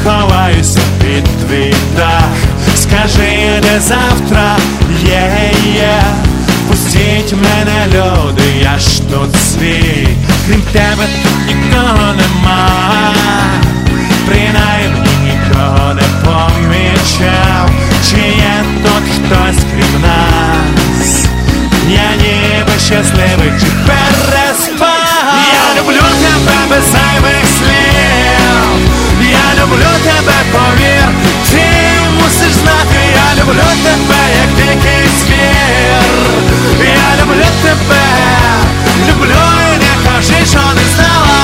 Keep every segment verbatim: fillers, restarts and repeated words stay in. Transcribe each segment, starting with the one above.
ховаюся під твій дах. Скажи, де завтра є-є. Пустіть мене, люди, я ж тут свій. Крім тебе тут нікого нема. Принаймні нікого не помічав. Чи є тут хтось крім нас? Я ніби щасливий, чи переспав. Я люблю тебе без зайвих слів. Я люблю тебе, повір. Ти мусиш знати, я люблю тебе, як дикий звір. Я люблю тебе, люблю і не кажи, що не знала.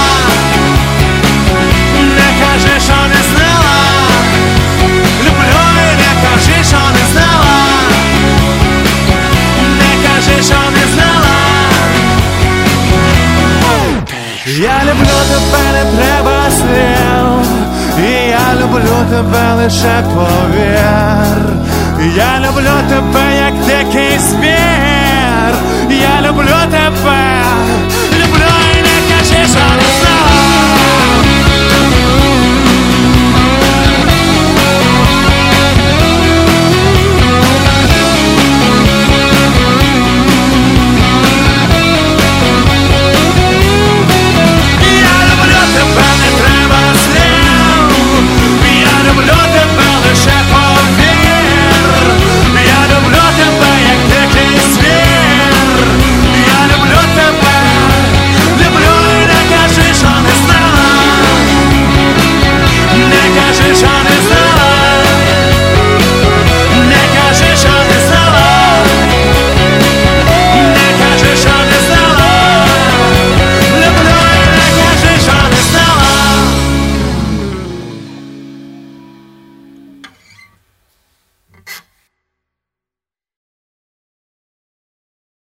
Не кажи, що не знала. Люблю і не кажи, що не знала. Не кажи, що не знала. Я люблю тебе, не треба слів. І я люблю тебе, лише повір. Я люблю тебе, як дикий звір. Я люблю тебе, люблю і не кажи, що не